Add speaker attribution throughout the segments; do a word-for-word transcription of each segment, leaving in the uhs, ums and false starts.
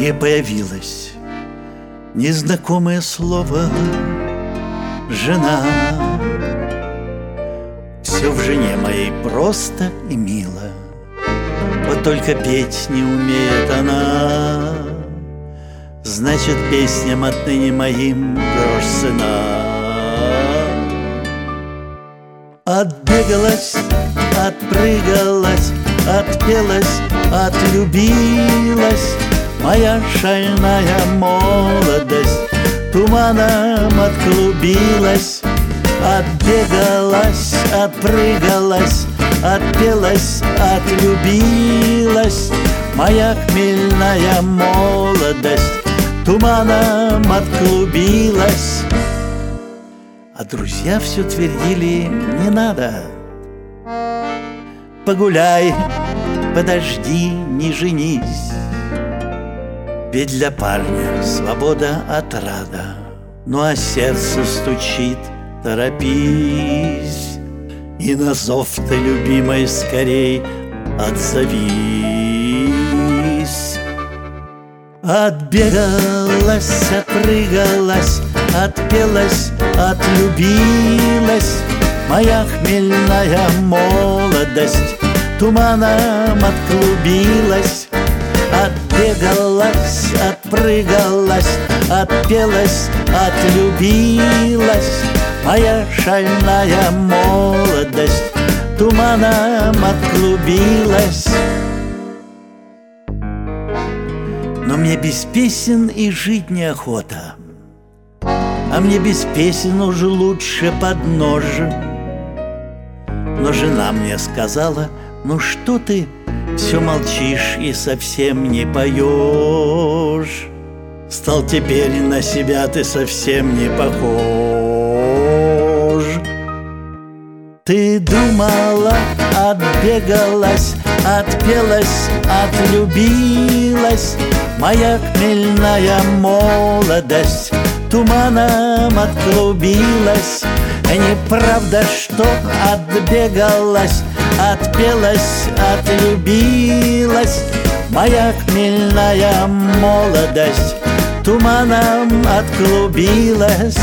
Speaker 1: И появилось незнакомое слово «жена». Все в жене моей просто и мило, вот только петь не умеет она. Значит, песням отныне моим грош цена. Отбегалась, отпрыгалась, отпелась, отлюбилась моя шальная молодость, туманом отклубилась. Отбегалась, отпрыгалась, отпелась, отлюбилась моя хмельная молодость, туманом отклубилась. А друзья все твердили: не надо, погуляй, подожди, не женись. Ведь для парня свобода отрада, ну а сердце стучит: торопись. И на зов ты, любимой, скорей отзовись. Отбегалась, отпрыгалась, отпелась, отлюбилась моя хмельная молодость, туманом отклубилась. Отбегалась, отпрыгалась, отпелась, отлюбилась моя шальная молодость, туманом отклубилась. Но мне без песен и жить неохота, а мне без песен уже лучше под нож. Но жена мне сказала: ну что ты все молчишь и совсем не поешь? Стал теперь на себя ты совсем не похож. Ты думала, отбегалась, отпелась, отлюбилась моя хмельная молодость, туманом отклубилась. Неправда, что отбегалась, отпелась, отлюбилась моя хмельная молодость, туманом отклубилась.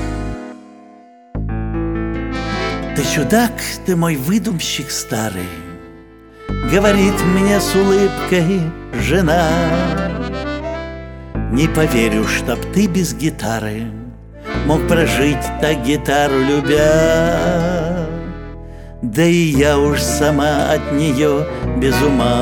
Speaker 1: Ты чудак, ты мой выдумщик старый, говорит мне с улыбкой жена. Не поверю, чтоб ты без гитары мог прожить так, гитару любя. Да и я уж сама от нее без ума.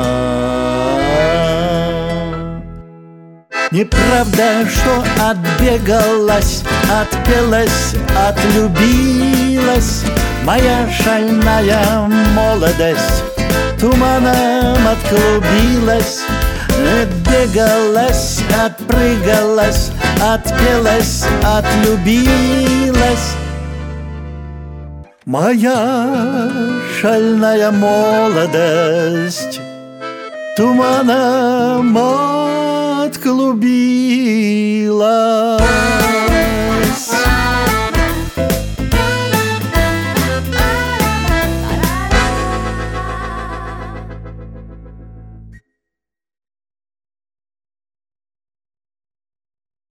Speaker 1: Неправда, что отбегалась, отпелась, отлюбилась моя шальная молодость, туманом отклубилась. Отбегалась, отпрыгалась, отпелась, отлюбилась моя шальная молодость, туманом отклубилась.